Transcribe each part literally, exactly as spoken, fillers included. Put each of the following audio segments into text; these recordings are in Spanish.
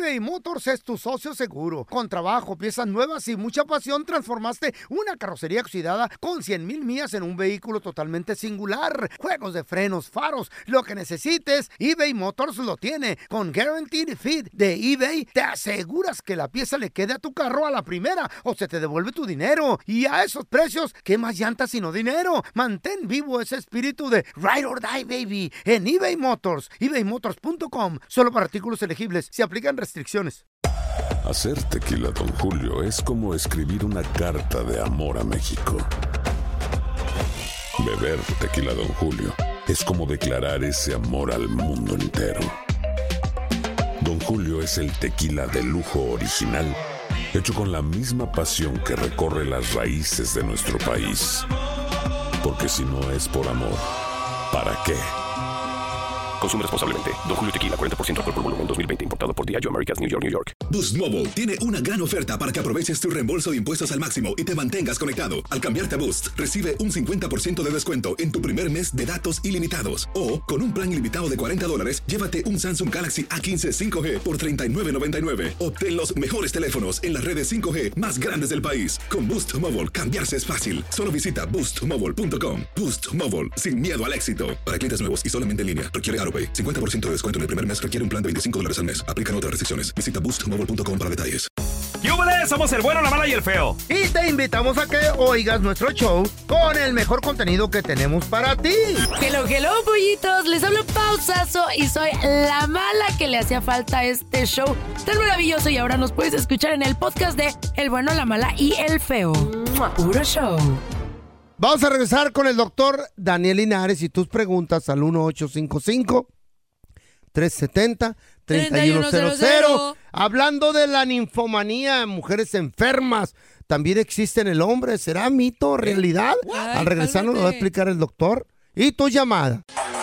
eBay Motors es tu socio seguro. Con trabajo, piezas nuevas y mucha pasión, transformaste una carrocería oxidada con cien mil millas en un vehículo totalmente singular. Juegos de frenos, faros, lo que necesites, eBay Motors lo tiene. Con Guaranteed Fit de eBay, te aseguras que la pieza le quede a tu carro a la primera o se te devuelve tu dinero. Y a esos precios, ¿qué más llantas sino dinero? Mantén vivo ese espíritu de Ride or Die, baby, en eBay Motors. ebay motors punto com. Solo para artículos elegibles. Se aplican restricciones. Hacer tequila Don Julio es como escribir una carta de amor a México. Beber tequila Don Julio es como declarar ese amor al mundo entero. Don Julio es el tequila de lujo original, hecho con la misma pasión que recorre las raíces de nuestro país. Porque si no es por amor, ¿para qué? Consume responsablemente. Don Julio Tequila, cuarenta por ciento alcohol por volumen, dos mil veinte. Importado por Diageo Americas, New York, New York. Boost Mobile tiene una gran oferta para que aproveches tu reembolso de impuestos al máximo y te mantengas conectado. Al cambiarte a Boost, recibe un cincuenta por ciento de descuento en tu primer mes de datos ilimitados. O, con un plan ilimitado de cuarenta dólares, llévate un Samsung Galaxy A quince cinco G por treinta y nueve noventa y nueve. Obtén los mejores teléfonos en las redes cinco G más grandes del país. Con Boost Mobile, cambiarse es fácil. Solo visita boost mobile punto com. Boost Mobile, sin miedo al éxito. Para clientes nuevos y solamente en línea, requiere AutoPay. cincuenta por ciento de descuento en el primer mes requiere un plan de veinticinco dólares al mes. Aplican otras restricciones. Visita boost mobile punto com para detalles. ¡Yúbales! Somos el bueno, la mala y el feo. Y te invitamos a que oigas nuestro show con el mejor contenido que tenemos para ti. Hello, hello, pollitos. Les hablo Pausazo y soy la mala que le hacía falta a este show tan maravilloso. Y ahora nos puedes escuchar en el podcast de El bueno, la mala y el feo. Puro show. Vamos a regresar con el doctor Daniel Linares y tus preguntas al uno ocho cinco cinco, tres siete cero, tres uno cero cero. Hablando de la ninfomanía, mujeres enfermas, también existe en el hombre. ¿Será mito o realidad? Ay, Al regresar nos lo va a explicar el doctor. ¿Y tu llamada?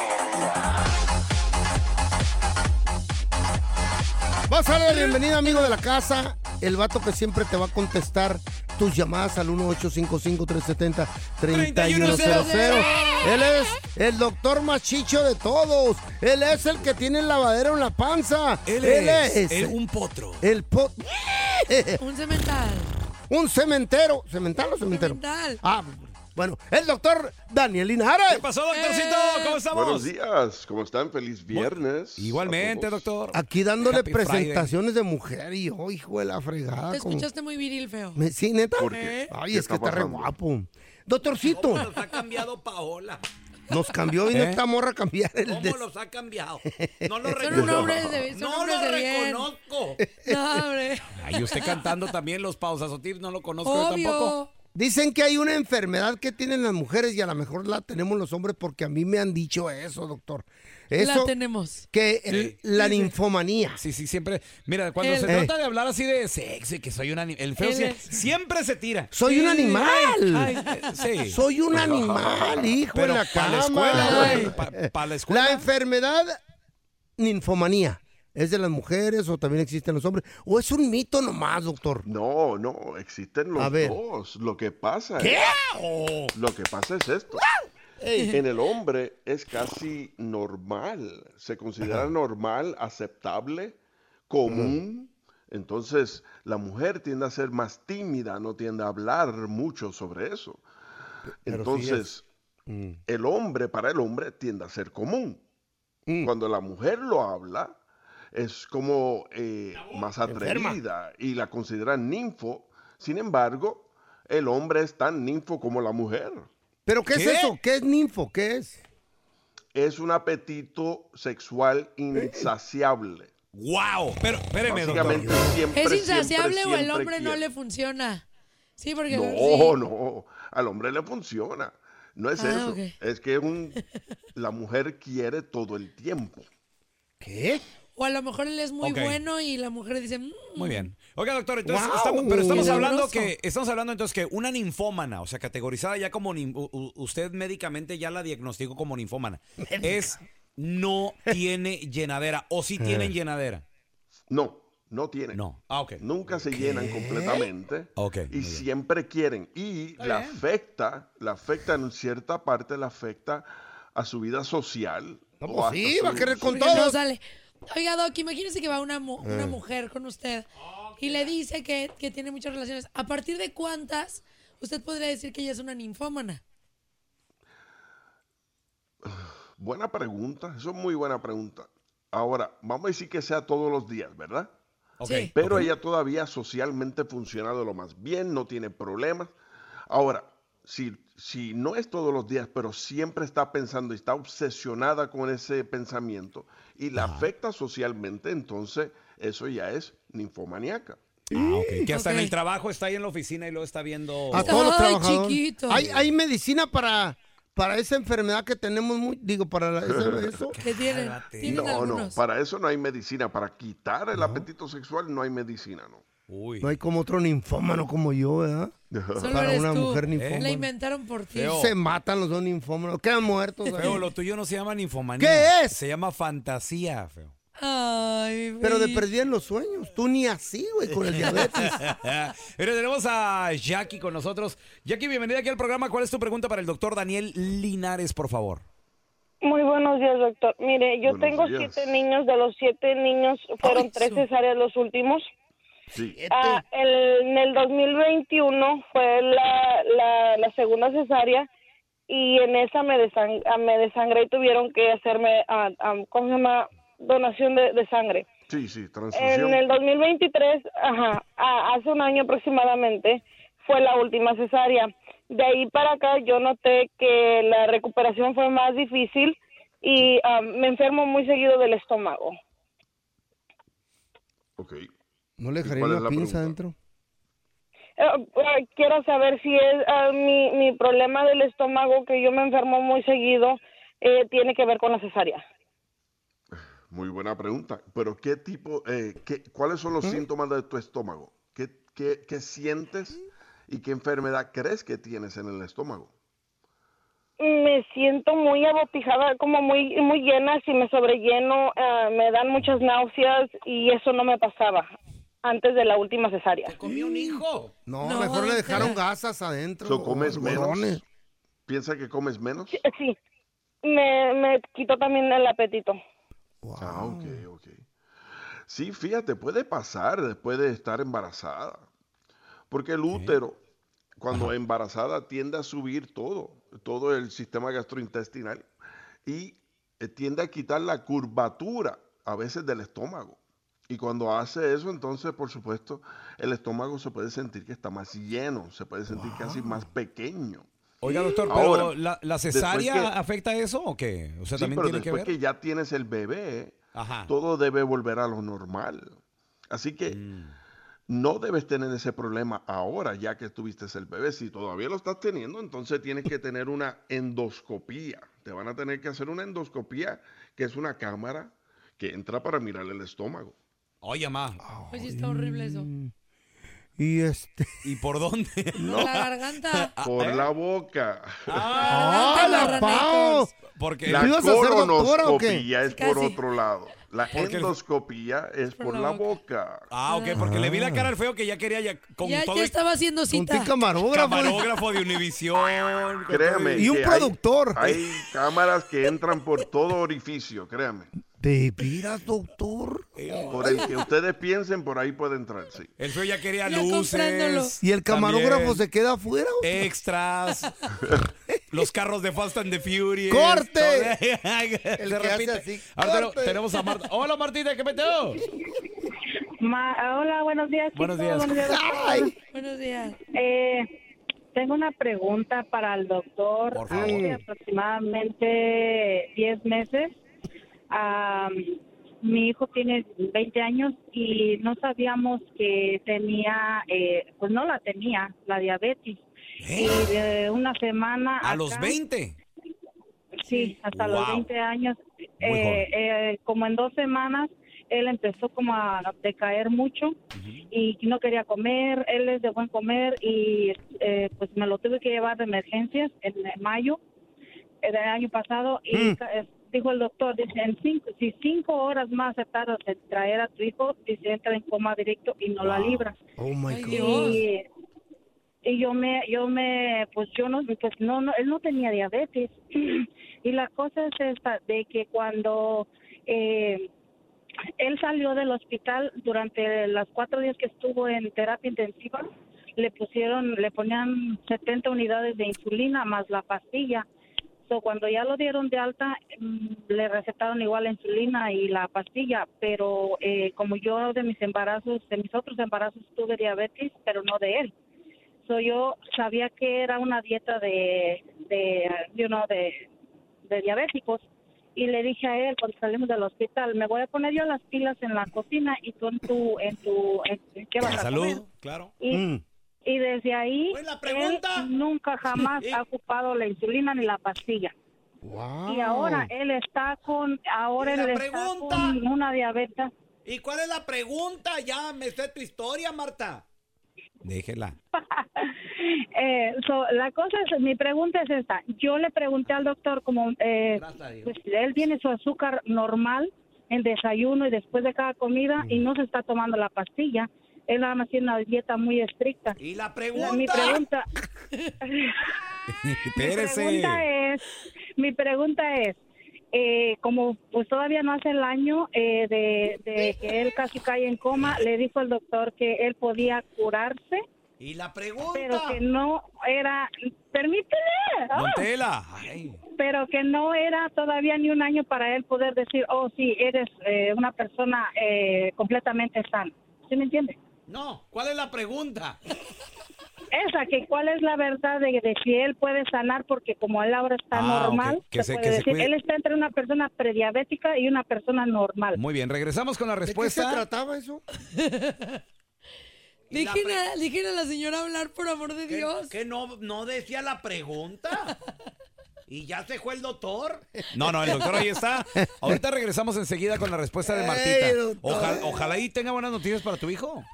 Vas a darle la bienvenida, amigo de la casa. El vato que siempre te va a contestar tus llamadas al uno ocho cinco cinco, tres siete cero, tres uno cero cero. Él es el doctor más chicho de todos. Él es el que tiene el lavadero en la panza. Él, Él es, es el- un potro. el pot... Un cemental. Un cementero. ¿Cemental o cementero? Cemental. Ah, bueno, el doctor Daniel Linares. ¿Qué pasó, doctorcito? ¿Cómo estamos? Buenos días, ¿cómo están? Feliz viernes. Igualmente, a todos. doctor. Aquí dándole Happy presentaciones de mujer y yo, hijo de la fregada. Te como- escuchaste muy viril, feo. Me- Sí, neta. ¿Por qué? Ay, ¿Qué es que está está re pasando? guapo. Doctorcito, ¿Cómo los ha cambiado Paola? nos cambió y no ¿Eh? esta morra a cambiar el ¿Cómo des- los ha cambiado? No lo Son reconozco. hombres de, son No hombres lo de bien. reconozco. No, hombre. Ay, usted cantando también los pausasotips, no lo conozco yo tampoco. Obvio. Dicen que hay una enfermedad que tienen las mujeres y a lo mejor la tenemos los hombres porque a mí me han dicho eso, doctor. Eso La tenemos. que el- Sí. la ninfomanía. Sí, sí, siempre. Mira, cuando Él. se Eh. trata de hablar así de sexy, que soy un animal. El feo Él sie- es. siempre se tira. Soy un Sí. animal. Ay, eh, sí. Soy un animal, hijo, Pero en la para la cama. escuela, Ay. güey. Pa- para la escuela. La enfermedad ninfomanía, ¿es de las mujeres o también existen los hombres? ¿O es un mito nomás, doctor? No, no, existen A los ver. dos. Lo que pasa ¿Qué? es, lo que pasa es esto. En el hombre es casi normal, se considera normal, aceptable, común. Entonces, la mujer tiende a ser más tímida, no tiende a hablar mucho sobre eso. Pero Entonces, Mm. el hombre, para el hombre, tiende a ser común. Mm. Cuando la mujer lo habla, es como eh, más Enferma. atrevida y la consideran ninfo. Sin embargo, el hombre es tan ninfo como la mujer. ¿Pero qué, es ¿Qué? eso? ¿Qué es ninfo? ¿Qué es? Es un apetito sexual insaciable. ¡Wow! Pero, espéreme, doctor. Básicamente siempre, ¿Es siempre, insaciable o el siempre hombre no quiere. le funciona? Sí, porque... No, sí. no, al hombre le funciona. No es Ah, eso. ok. Es que un, la mujer quiere todo el tiempo. ¿Qué? O a lo mejor él es muy Ok. bueno y la mujer dice... "Mm". Muy bien. Oiga, doctor, entonces, Wow. estamos, pero estamos Qué hablando sabroso. que, estamos hablando entonces que una ninfómana, o sea, categorizada ya como, nin- u- u- usted médicamente ya la diagnosticó como ninfómana, es no tiene llenadera, o sí tienen llenadera. No, no tienen. No. Ah, ok. Nunca se llenan completamente. Ok, muy Y bien. siempre quieren. Y la afecta, la afecta en cierta parte, la afecta a su vida social. No, o pues hasta sí, su- va a querer su- con Porque no todos. sale. Oiga, Doc, imagínese que va una, mu- Eh. una mujer con usted y le dice que, que tiene muchas relaciones. ¿A partir de cuántas usted podría decir que ella es una ninfómana? Buena pregunta, eso es muy buena pregunta. Ahora, vamos a decir que sea todos los días, ¿verdad? Ok. Sí. Pero ok. ella todavía socialmente funciona de lo más bien, no tiene problemas. Ahora, si, si no es todos los días, pero siempre está pensando y está obsesionada con ese pensamiento y la afecta socialmente, entonces eso ya es ninfomaníaca. Ah, ok. Que hasta en Ok. el trabajo está ahí en la oficina y lo está viendo. A todos los Ay, trabajadores. chiquito. ¿Hay, hay medicina para, para esa enfermedad que tenemos, muy, digo, para la- ese- eso? ¿Qué tienen? Cálmate. ¿Tienen No, no, algunos? para eso no hay medicina. Para quitar el apetito sexual no hay medicina, ¿no? Uy. No hay como otro ninfómano como yo, ¿verdad? Solo para eres una tú. mujer La ninfómana. inventaron por ti. Feo. Se matan los dos ninfómanos, quedan muertos. ahí. Feo, lo tuyo no se llama ninfomanía. ¿Qué es? Se llama fantasía, feo. Ay, mi Pero de vida. perdida en los sueños. Tú ni así, güey, con el diabetes. Pero tenemos a Jackie con nosotros. Jackie, bienvenida aquí al programa. ¿Cuál es tu pregunta para el doctor Daniel Linares, por favor? Muy buenos días, doctor. Mire, yo Buenos tengo días. siete niños. De los siete niños fueron Ay, tres su- cesáreas los últimos. Sí. Ah, el- en el dos mil veintiuno fue la, la, la segunda cesárea y en esa me, desang- ah, me desangré y tuvieron que hacerme, ah, ah, ¿cómo se llama? Donación de, de sangre. Sí, sí, transfusión. En el dos mil veintitrés, ajá, a- hace un año aproximadamente, fue la última cesárea. De ahí para acá yo noté que la recuperación fue más difícil y ah, me enfermo muy seguido del estómago. Ok. ¿No le dejaría cuál es una la pinza pregunta? adentro? Eh, eh, quiero saber si es ah, mi, mi problema del estómago, que yo me enfermo muy seguido, eh, tiene que ver con la cesárea. Muy buena pregunta. Pero ¿qué tipo, eh, qué, cuáles son los síntomas de tu estómago? ¿Qué, qué, qué sientes y qué enfermedad crees que tienes en el estómago? Me siento muy abotijada, como muy muy llena. Si me sobrelleno, ah, me dan muchas náuseas y eso no me pasaba antes de la última cesárea. Comió un hijo. No, No, mejor le don dejaron Tela. gasas adentro. So, o ¿comes algodones. menos? ¿Piensa que comes menos? Sí, sí. Me, me quitó también el apetito. Ah, ok, ok. Sí, fíjate, puede pasar después de estar embarazada. Porque el útero, cuando embarazada, tiende a subir todo, todo el sistema gastrointestinal y eh, tiende a quitar la curvatura a veces del estómago. Y cuando hace eso, entonces, por supuesto, el estómago se puede sentir que está más lleno, se puede sentir casi más pequeño. Oiga, doctor, pero Ahora, ¿la, la cesárea después que- afecta eso o qué? O sea, Sí, también pero tiene que después ver. que ya tienes el bebé, Ajá. todo debe volver a lo normal. Así que Mm. no debes tener ese problema ahora, ya que tuviste el bebé. Si todavía lo estás teniendo, entonces tienes que tener una endoscopía. Te van a tener que hacer una endoscopía, que es una cámara que entra para mirar el estómago. Oye, ma. Pues sí, está horrible eso. Y este. ¿Y por dónde? Por la garganta. Por ¿eh? la boca. ¡Ah, Garganta, la Pau! marranetos. Porque La ¿Tú ibas a ser doctora o qué? colonoscopía es por Casi. otro lado. La Porque el- endoscopía es Por por la la boca. boca. Ah, ok, porque le vi la cara al feo que ya quería ya con Ya, todo ya el estaba haciendo Un cita. camarógrafo. camarógrafo de Univisión. con Créame. todo Y un que hay- productor. Hay, cámaras que entran por todo orificio, créame. ¿De veras, doctor? Por el que ustedes piensen, por ahí puede entrar, sí. El feo ya quería Ya comprándolo. luces. ¿Y el camarógrafo también, se queda afuera? o qué? Extras. Los carros de Fast and the Furious. ¡Corte! Se El que hace repite. así, Ahora tenemos- ¡corte! tenemos a Marta. Hola, Martita, ¿qué metió? Ma- hola, buenos días. Buenos chicos. días. doctor. Ay, Buenos días. Eh, tengo una pregunta para el doctor. Por favor. Hace aproximadamente diez meses, am, mi hijo tiene veinte años y no sabíamos que tenía, eh, pues no la tenía, la diabetes. ¿Eh? Y de una semana A los acá- veinte. Sí, hasta los Wow. veinte años. Muy Eh, eh, como en dos semanas, él empezó como a decaer mucho y no quería comer. Él es de buen comer y eh, pues me lo tuve que llevar de emergencias en mayo eh, del año pasado y Mm. ca- eh, dijo el doctor, dice, en cinco, si cinco horas más se tarda en traer a tu hijo, dice, entra en coma directo y no la libras. oh my Ay, God. Dios. Y, y yo me, yo me, pues yo no, pues no, no, él no tenía diabetes. Y la cosa es esta, de que cuando eh, él salió del hospital durante los cuatro días que estuvo en terapia intensiva. Le pusieron, le ponían setenta unidades de insulina más la pastilla. So, cuando ya lo dieron de alta, mm, le recetaron igual la insulina y la pastilla, pero eh, como yo de mis embarazos, de mis otros embarazos tuve diabetes, pero no de él. So, yo sabía que era una dieta de, de, you know, de, de diabéticos, y le dije a él cuando salimos del hospital, me voy a poner yo las pilas en la cocina y tú en tu, en tu, en, ¿qué vas a Salud, comer? claro. Y, Mm. y desde ahí, Pues la pregunta. él nunca jamás ha ocupado la insulina ni la pastilla. Wow. Y ahora él está con, ahora ¿Y la él está pregunta? con una diabetes. ¿Y cuál es la pregunta? Ya me sé tu historia, Marta. Déjela. Eh, so, la cosa es, mi pregunta es esta. Yo le pregunté al doctor como, eh, Gracias a Dios. pues él tiene su azúcar normal en desayuno y después de cada comida y no se está tomando la pastilla. Él nada más tiene una dieta muy estricta. ¿Y la La- pregunta? mi pregunta, mi Espérese. pregunta es, mi pregunta es, eh, como pues todavía no hace el año eh, de, de que él casi cae en coma, le dijo el doctor que él podía curarse, ¿Y la pregunta? pero que no era, permíteme, ah, Don Tela. Ay. pero que no era todavía ni un año para él poder decir, oh sí, eres eh, una persona eh, completamente sana. ¿Sí me entiende? No, ¿cuál es la pregunta? Esa, que cuál es la verdad de, de si él puede sanar, porque como él ahora está Ah, normal, ok. Que se se- puede que se decir, cuide. él está entre una persona prediabética y una persona normal. Muy bien, regresamos con la ¿De qué se respuesta. trataba eso? ¿Y la Dejen pre- a, dejen a la señora hablar, por amor de ¿Qué, Dios. qué no, no decía la pregunta? ¿Y ya se fue el doctor? No, no, el doctor ahí está. Ahorita regresamos enseguida con la respuesta de Ey, Martita. doctor. Ojalá, ojalá y tenga buenas noticias para tu hijo.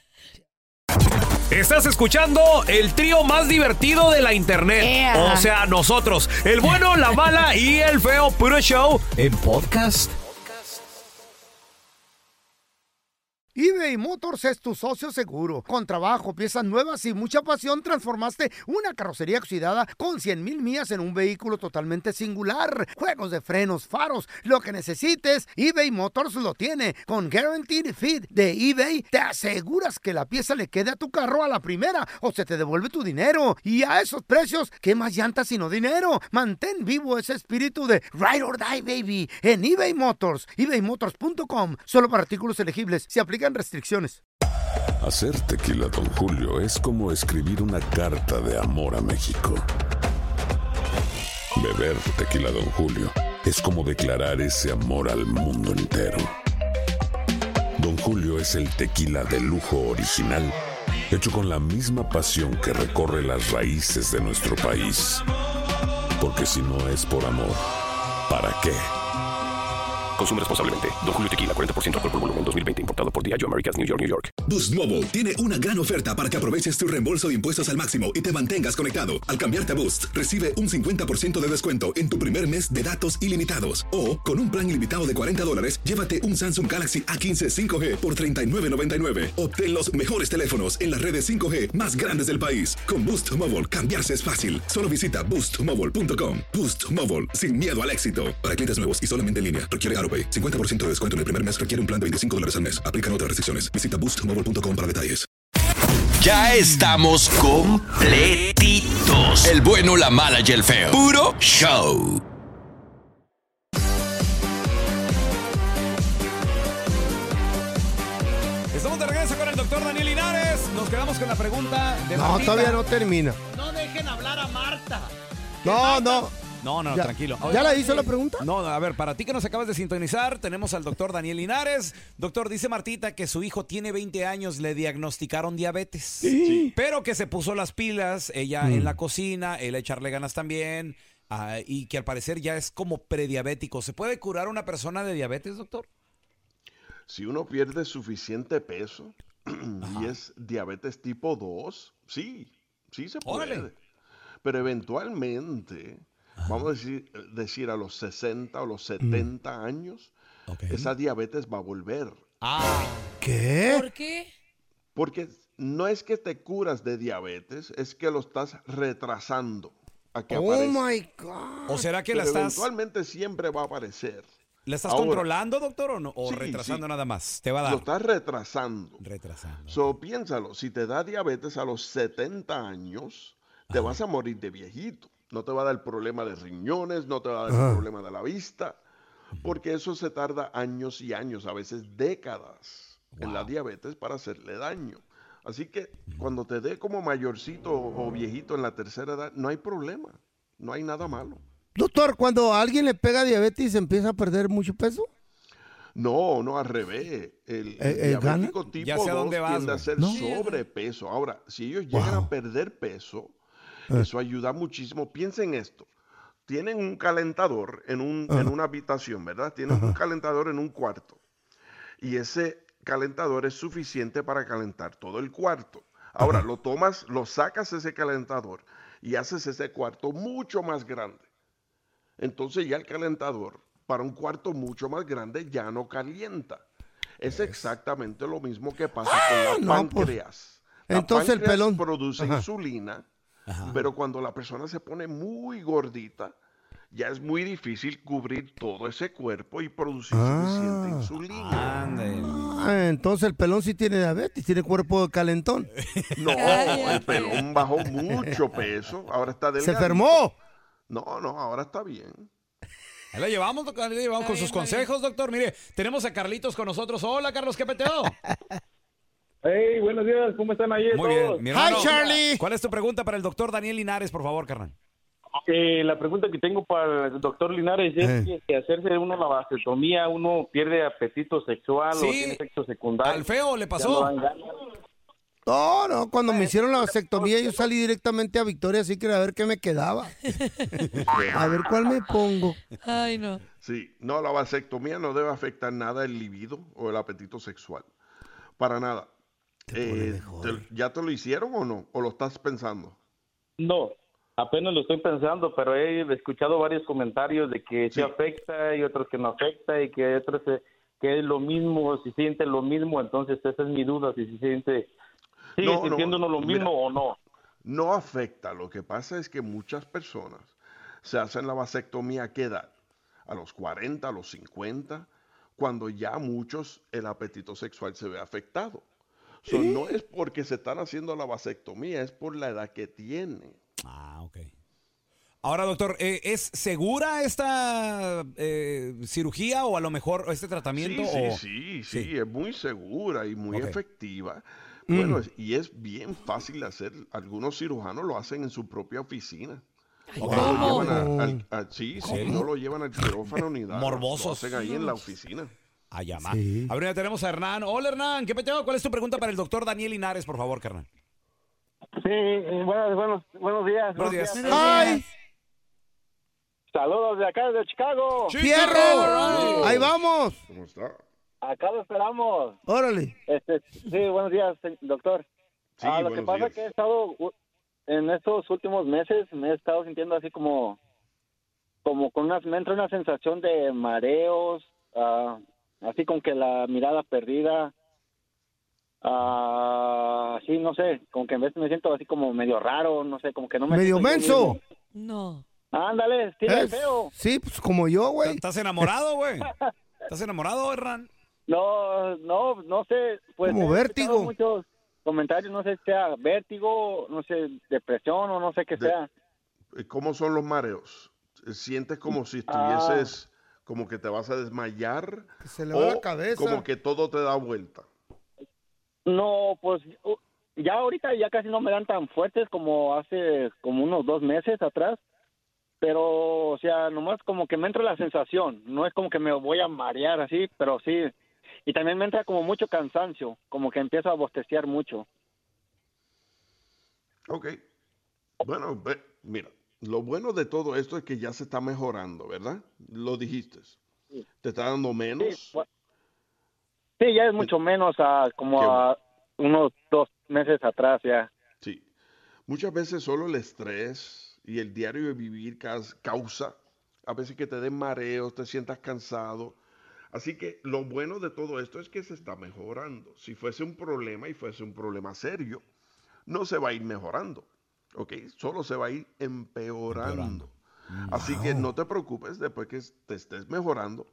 Estás escuchando el trío más divertido de la internet. Ea. O sea, nosotros, el bueno, la mala y el feo puro show en podcast. eBay Motors es tu socio seguro. Con trabajo, piezas nuevas y mucha pasión, transformaste una carrocería oxidada con cien mil millas en un vehículo totalmente singular. Juegos de frenos, faros, lo que necesites, eBay Motors lo tiene. Con Guaranteed Fit de eBay, te aseguras que la pieza le quede a tu carro a la primera o se te devuelve tu dinero. Y a esos precios, ¿qué más llantas sino dinero? Mantén vivo ese espíritu de Ride or Die, baby, en eBay Motors. ebay motors punto com. Solo para artículos elegibles. Se aplican restricciones. Hacer tequila, Don Julio, es como escribir una carta de amor a México. Beber tequila, Don Julio, es como declarar ese amor al mundo entero. Don Julio es el tequila de lujo original, hecho con la misma pasión que recorre las raíces de nuestro país. Porque si no es por amor, ¿para qué? Consume responsablemente. Don Julio Tequila, cuarenta por ciento alcohol por volumen, dos mil veinte. Importado por Diageo Americas, New York, New York. Boost Mobile tiene una gran oferta para que aproveches tu reembolso de impuestos al máximo y te mantengas conectado. Al cambiarte a Boost, recibe un cincuenta por ciento de descuento en tu primer mes de datos ilimitados. O, con un plan ilimitado de cuarenta dólares, llévate un Samsung Galaxy A quince cinco G por treinta y nueve noventa y nueve. Obtén los mejores teléfonos en las redes cinco G más grandes del país. Con Boost Mobile, cambiarse es fácil. Solo visita boost mobile punto com. Boost Mobile, sin miedo al éxito. Para clientes nuevos y solamente en línea, requiere AutoPay. cincuenta por ciento de descuento en el primer mes, requiere un plan de veinticinco dólares al mes. Aplican otras restricciones. Visita boost mobile punto com para detalles. Ya estamos completitos. El bueno, la mala y el feo. Puro show. Estamos de regreso con el doctor Daniel Linares. Nos quedamos con la pregunta de No, Martita. todavía no termina. No dejen hablar a Marta. No, no. No, no, Ya- tranquilo. ¿Ya la hizo la pregunta? No, a ver, para ti que nos acabas de sintonizar, tenemos al doctor Daniel Linares. Doctor, dice Martita que su hijo tiene veinte años, le diagnosticaron diabetes. Sí. Pero que se puso las pilas, ella Mm. en la cocina, él a echarle ganas también, ah, y que al parecer ya es como prediabético. ¿Se puede curar una persona de diabetes, doctor? Si uno pierde suficiente peso y es diabetes tipo dos, sí, sí se puede. Órale. Pero eventualmente, vamos a decir, decir a los sesenta o los setenta años, Ok. esa diabetes va a volver. Ah, ¿Qué? ¿Por qué? Porque no es que te curas de diabetes, es que lo estás retrasando a que Oh aparezca. my God. ¿o será que la Pero estás...? eventualmente siempre va a aparecer. ¿Le estás Ahora, controlando, doctor, o no? ¿O sí, retrasando sí. nada más? ¿Te va a dar? Lo estás retrasando. Retrasando. So, piénsalo, si te da diabetes a los setenta años, te vas a morir de viejito. No te va a dar problema de riñones, no te va a dar Ajá. problema de la vista, porque eso se tarda años y años, a veces décadas, en la diabetes para hacerle daño. Así que cuando te dé como mayorcito o viejito en la tercera edad, no hay problema, no hay nada malo. Doctor, cuando a alguien le pega diabetes, ¿empieza a perder mucho peso? No, no, al revés. El, el Eh, eh, ¿gana? diabético tipo Ya sé a dos dónde vas, tiende a güey. ser ¿No? sobrepeso. Ahora, si ellos llegan Wow. a perder peso, Eh. eso ayuda muchísimo. Piensen esto. Tienen un calentador en, un, en Ajá. una habitación, ¿verdad? Tienen un Ajá. calentador en un cuarto. Y ese calentador es suficiente para calentar todo el cuarto. Ahora, lo tomas, lo sacas ese calentador y haces ese cuarto mucho más grande. Entonces ya el calentador para un cuarto mucho más grande ya no calienta. Es exactamente lo mismo que pasa con la no, pues, páncreas. La entonces el páncreas pelón. produce Ajá. insulina, pero cuando la persona se pone muy gordita, ya es muy difícil cubrir todo ese cuerpo y producir suficiente Ah. insulina. Ándale. Ah, entonces el pelón sí tiene diabetes, tiene cuerpo de calentón. No, el pelón bajó mucho peso, ahora está Se delgado. enfermó. No, no, ahora está bien. Ahí la llevamos, doctor, ahí la llevamos con sus consejos, doctor. Mire, tenemos a Carlitos con nosotros. Hola, Carlos, ¿qué peteo? Hey, buenos días, ¿cómo están ahí Muy todos? bien, mi hermano. ¿Cuál es tu pregunta para el doctor Daniel Linares, por favor, carnal? Eh, la pregunta que tengo para el doctor Linares es Eh. que si hacerse uno la vasectomía, uno pierde apetito sexual Sí, o tiene sexo secundario. al feo le Ya pasó. no dan ganas. No, no, cuando me hicieron la vasectomía yo salí directamente a Victoria, así que a ver qué me quedaba. A ver cuál me pongo. Ay, no. Sí, no, la vasectomía no debe afectar nada el libido o el apetito sexual. Para nada. Eh, te- ¿Ya te lo hicieron o no? ¿O lo estás pensando? No, apenas lo estoy pensando, pero he escuchado varios comentarios de que sí, afecta y otros que no afecta y que hay otros eh, que es lo mismo, si siente lo mismo, entonces esa es mi duda, si se siente, sigue No, no, sintiendo uno lo mira, mismo o no. No afecta. Lo que pasa es que muchas personas se hacen la vasectomía ¿a qué edad? A los cuarenta, a los cincuenta, cuando ya muchos el apetito sexual se ve afectado. So, no es porque se están haciendo la vasectomía, es por la edad que tienen. Ah, ok. Ahora, doctor, ¿eh, ¿es segura esta eh, cirugía o a lo mejor este tratamiento? Sí, o... sí, sí, sí, es muy segura y muy Ok. efectiva. Mm. Bueno, es- y es bien fácil de hacer. Algunos cirujanos lo hacen en su propia oficina. No lo ¿cómo? llevan a- al- a- sí, sí, ¿Cómo? no lo llevan al quirófano ni nada. Morbosos. Lo hacen ahí en la oficina. A llamar. Sí. A ver, ya tenemos a Hernán. Hola, Hernán. ¿Qué peteo? ¿Cuál es tu pregunta para el doctor Daniel Linares, por favor, carnal? Sí, eh, buenos, buenos, buenos días. Buenos días. ¡Ay! Saludos de acá, de Chicago. ¡Fierro! Ahí vamos. ¿Cómo está? Acá lo esperamos. Órale. Este, sí, buenos días, se- doctor. Sí, Ah, lo que buenos pasa días. es que he estado, u- en estos últimos meses, me he estado sintiendo así como, como con una, me entra una sensación de mareos, ah, así con que la mirada perdida, ah, sí, no sé, como que en vez me siento así como medio raro, no sé, como que no me Medio siento yo menso. mismo. No. Ándale, tiene Es- feo. Sí, pues como yo, güey. ¿Estás enamorado, güey? ¿Estás enamorado, Hernán? No, no, no sé. Pues Como he vértigo. escuchado muchos comentarios, no sé si sea vértigo, no sé, depresión o no sé qué De- sea. Eh, ¿Cómo son los mareos? Eh, ¿Sientes como si Ah. estuvieses, como que te vas a desmayar? se le va o la cabeza. como que todo te da vuelta? No, pues uh, ya ahorita ya casi no me dan tan fuertes como hace como unos dos meses atrás. Pero, o sea, nomás como que me entra la sensación. No es como que me voy a marear así, pero sí. Y también me entra como mucho cansancio, como que empiezo a bosteciar mucho. Ok. Bueno, ve- mira, lo bueno de todo esto es que ya se está mejorando, ¿verdad? Lo dijiste. ¿Te está dando menos? Sí, ya es mucho menos a como Qué a unos dos meses atrás ya. Sí. Muchas veces solo el estrés y el diario de vivir cas- causa a veces que te den mareos, te sientas cansado. Así que lo bueno de todo esto es que se está mejorando. Si fuese un problema y fuese un problema serio, no se va a ir mejorando, ¿ok? Solo se va a ir empeorando. Así que no te preocupes después que te estés mejorando.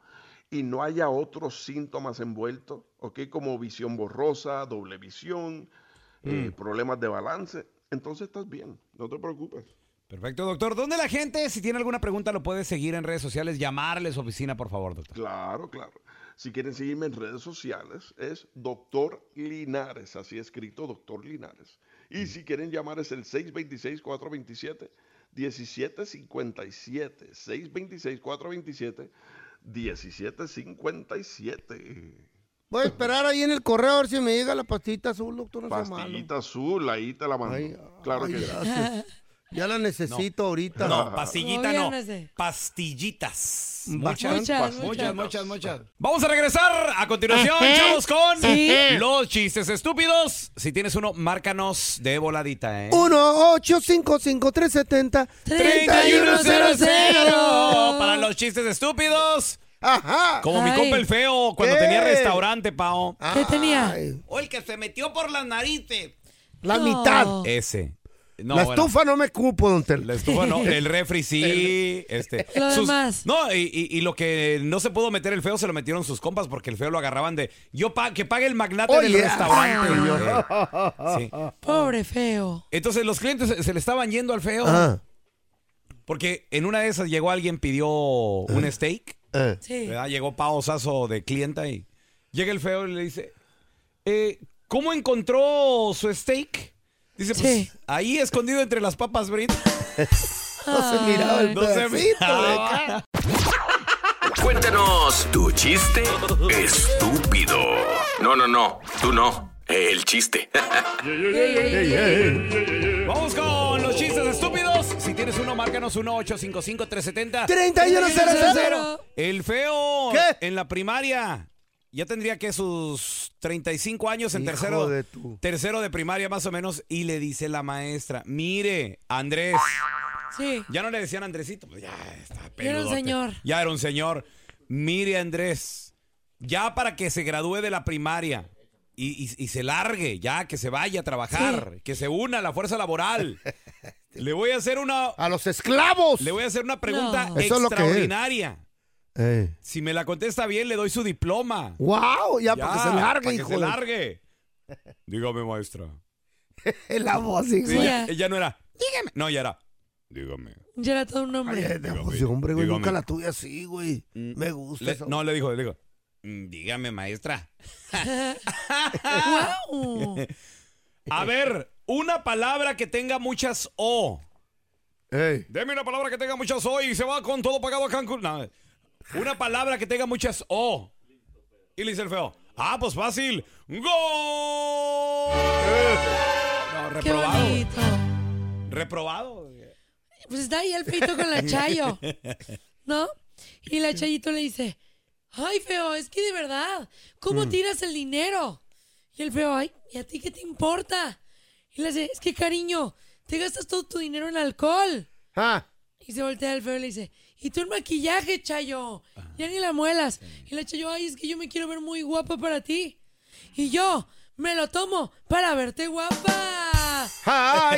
y no haya otros síntomas envueltos, ¿ok? Como visión borrosa, doble visión, mm. eh, problemas de balance, entonces estás bien, no te preocupes. Perfecto, doctor. ¿Dónde la gente, si tiene alguna pregunta, lo puede seguir en redes sociales? Llamarle a su oficina, por favor, doctor. Claro, claro. Si quieren seguirme en redes sociales, es doctor Linares, así escrito, doctor Linares. Y mm. si quieren llamar es el seis dos seis, cuatro dos siete, uno siete cinco siete. seis dos seis, cuatro dos siete, uno siete cinco siete. Voy a esperar ahí en el correo a ver si me llega la pastillita azul, doctor. No pastillita azul, ahí te la mando. Ay, claro ay, que gracias. Ya la necesito no. ahorita. No, pastillita no. Pastillitas. Muchas, muchas, muchas, muchas, muchas. Vamos a regresar a continuación, chavos, con ¿sí? los chistes estúpidos. Si tienes uno, márcanos de voladita, ¿eh? uno ocho cinco cinco tres siete cero tres uno cero cero Para los chistes estúpidos. Ajá. Como Ay. mi compa el feo cuando ¿Qué? tenía restaurante, Pao. ¿Qué tenía? O el que se metió por las narices. La no. mitad. Ese. No, la bueno. estufa no me cupo, don Tel. La estufa no, el refri sí. este, lo sus, demás. No, y, y, y lo que no se pudo meter el feo se lo metieron sus compas porque el feo lo agarraban de yo pa, que pague el magnate oh, del yeah. restaurante. Sí. Pobre feo. Entonces los clientes se, se le estaban yendo al feo. Ah. Porque en una de esas llegó alguien, pidió uh. un steak. Uh. Sí. ¿verdad? Llegó Pao Sazo de clienta y llega el feo y le dice, eh, ¿cómo encontró su steak? Dice, pues, sí. ahí escondido entre las papas fritas. No se miraba el no pedacito. Cuéntanos tu chiste estúpido. No, no, no, tú no. El chiste. Vamos con los chistes estúpidos. Si tienes uno, márcanos uno ocho cinco cinco tres siete cero tres uno cero cero. El feo ¿Qué? en la primaria. Ya tendría que sus treinta y cinco años en Hijo tercero de tu... tercero de primaria más o menos y le dice la maestra, mire, Andrés. Sí. Ya no le decían Andresito, pues ya está peludote. Ya era un señor. Ya era un señor. Mire, Andrés, ya para que se gradúe de la primaria y, y, y se largue, ya que se vaya a trabajar, sí. que se una a la fuerza laboral. Le voy a hacer una... ¡A los esclavos! Le voy a hacer una pregunta no. extraordinaria. Eh. Si me la contesta bien, le doy su diploma. ¡Wow! Ya, ya para que se largue, para hijo. que se largue. Dígame, maestra. La voz, hijo. Sí, ella, ella no era, dígame. No, ya era, dígame. Ya era todo un hombre. Ay, de voz de hombre, güey. Nunca la tuya así, güey. Mm, Me gusta le, eso. No, le dijo, le dijo, dígame, maestra. ¡Wow! A ver, una palabra que tenga muchas O. Ey. Deme una palabra que tenga muchas O y se va con todo pagado a Cancún. No. Una palabra que tenga muchas O. Y le dice el feo, ah, pues fácil. ¡Gol! No, reprobado. ¡Qué bonito! Reprobado. Pues está ahí el feito con la Chayo, ¿no? Y la Chayito le dice, ay, feo, es que de verdad, ¿cómo mm. tiras el dinero? Y el feo, ay, ¿y a ti qué te importa? Y le dice, es que cariño, te gastas todo tu dinero en alcohol. Ah. Y se voltea el feo y le dice, ¿y tú en maquillaje, Chayo? Ya ni la muelas. Y la Chayo, ay, es que yo me quiero ver muy guapa para ti. Y yo me lo tomo para verte guapa. ¡Ay!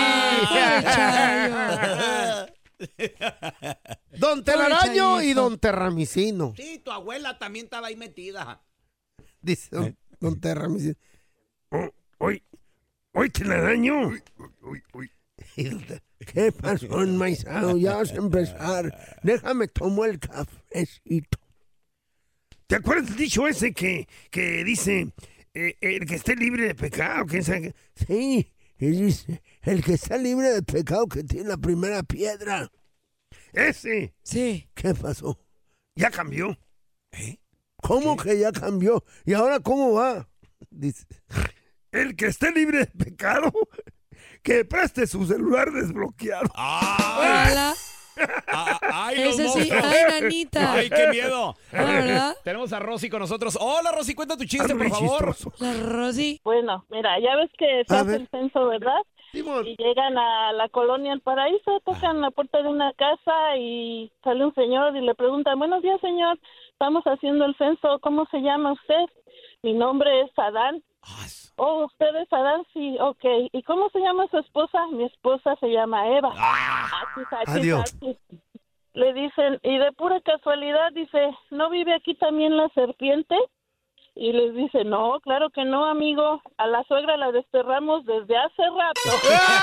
Ay, Don Telaraño y Don Terramicino. Sí, tu abuela también estaba ahí metida. Dice Don, ¿Eh? don Terramicino. Oh, hoy, hoy Telaraño. Uy, uy, uy. ¿Qué pasó, enmaizado? Ya vas a empezar. Déjame tomo el cafecito. ¿Te acuerdas del dicho ese que, que dice eh, el que esté libre de pecado? ¿Quién sabe? Sí, él dice, el que está libre de pecado que tiene la primera piedra. Ese. Sí. ¿Qué pasó? Ya cambió. ¿Eh? ¿Cómo ¿Qué? que ya cambió? ¿Y ahora cómo va? Dice, el que esté libre de pecado, que preste su celular desbloqueado. ¡Ay! Hola. Ah, ¡Ay, Ese los sí, monstruos! ¡ay, nanita! ¡Ay, qué miedo! Ah, ¿verdad? Tenemos a Rosy con nosotros. Hola, Rosy, cuenta tu chiste, por favor. Chistoso. La Rosy. Bueno, mira, ya ves que se hace el censo, ¿verdad? Simón. Y llegan a la colonia El Paraíso, tocan la puerta de una casa y sale un señor y le pregunta, buenos días, señor, estamos haciendo el censo, ¿cómo se llama usted? Mi nombre es Adán. Oh, ¿usted es Adán? Sí, ok. ¿Y cómo se llama su esposa? Mi esposa se llama Eva. Ah, aquí, aquí, adiós. aquí. le dicen, y de pura casualidad, dice, ¿no vive aquí también la serpiente? Y les dice, no, claro que no, amigo. A la suegra la desterramos desde hace rato.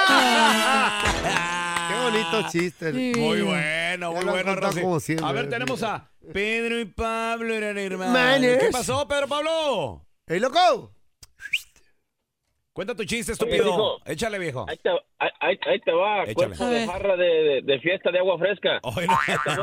Qué bonito chiste. Sí. Muy bueno, muy bueno, Rosy. A ver, tenemos a Pedro y Pablo eran hermanos. Manes. ¿Qué pasó, Pedro Pablo? ¡Ey, loco! Cuenta tu chiste, estúpido. Viejo. Échale, viejo. Ahí te, ahí, ahí te va, Échale. cuerpo de jarra de, de, de fiesta de agua fresca. Oh, no.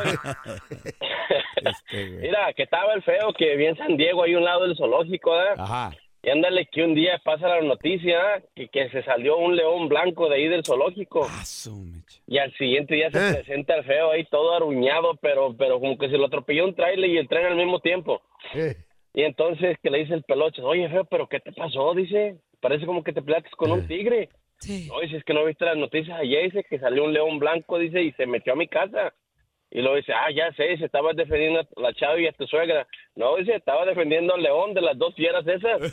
Mira, que estaba el feo que vi en San Diego, ahí a un lado del zoológico, ¿eh? Ajá. Y ándale que un día pasa la noticia, ¿eh? que, que se salió un león blanco de ahí del zoológico. Ah, y al siguiente día se Eh. presenta el feo ahí todo aruñado, pero, pero como que se lo atropelló un trailer y el tren al mismo tiempo. Eh. Y entonces que le dice el peloche, oye, feo, ¿pero qué te pasó? Dice, parece como que te peleaste con un tigre. Sí. No, dice, es que no viste las noticias ayer, dice que salió un león blanco, dice, y se metió a mi casa. Y luego dice, ah, ya sé, se estaba defendiendo a la chava y a tu suegra. No, dice, estaba defendiendo al león de las dos fieras esas.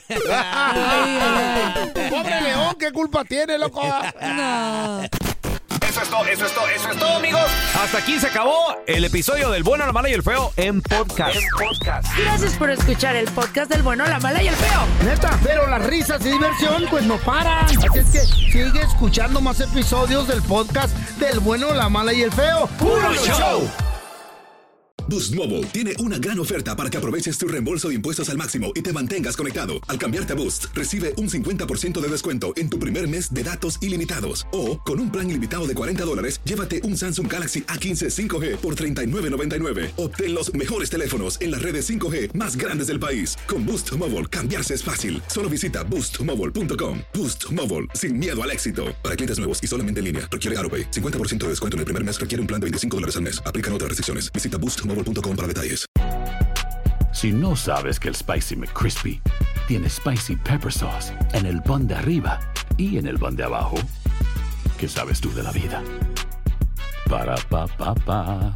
¡Pobre león! ¿Qué culpa tiene, loco? No. Eso es todo, eso es todo, eso es todo, amigos. Hasta aquí se acabó el episodio del Bueno, la Mala y el Feo en podcast. Gracias por escuchar el podcast del Bueno, la Mala y el Feo. Neta, pero las risas y diversión pues no paran. Así es que sigue escuchando más episodios del podcast del Bueno, la Mala y el Feo. ¡Puro show! Boost Mobile tiene una gran oferta para que aproveches tu reembolso de impuestos al máximo y te mantengas conectado. Al cambiarte a Boost, recibe un cincuenta por ciento de descuento en tu primer mes de datos ilimitados. O, con un plan ilimitado de cuarenta dólares, llévate un Samsung Galaxy A quince cinco G por treinta y nueve noventa y nueve. Obtén los mejores teléfonos en las redes cinco G más grandes del país. Con Boost Mobile, cambiarse es fácil. Solo visita boost mobile punto com. Boost Mobile, sin miedo al éxito. Para clientes nuevos y solamente en línea, requiere AutoPay. cincuenta por ciento de descuento en el primer mes requiere un plan de veinticinco dólares al mes. Aplican otras restricciones. Visita boost mobile punto com para detalles. Si no sabes que el Spicy McCrispy tiene Spicy Pepper Sauce en el pan de arriba y en el pan de abajo, ¿qué sabes tú de la vida? Para, pa, pa, pa.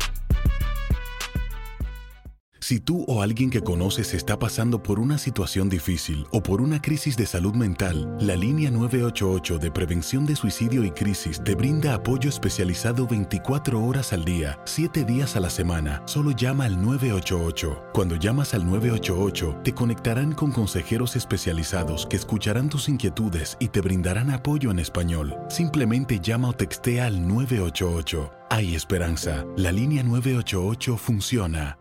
Si tú o alguien que conoces está pasando por una situación difícil o por una crisis de salud mental, la línea nueve ocho ocho de Prevención de Suicidio y Crisis te brinda apoyo especializado veinticuatro horas al día, siete días a la semana. Solo llama al nueve ocho ocho. Cuando llamas al nueve ocho ocho, te conectarán con consejeros especializados que escucharán tus inquietudes y te brindarán apoyo en español. Simplemente llama o textea al nueve ocho ocho. Hay esperanza. La línea nueve ocho ocho funciona.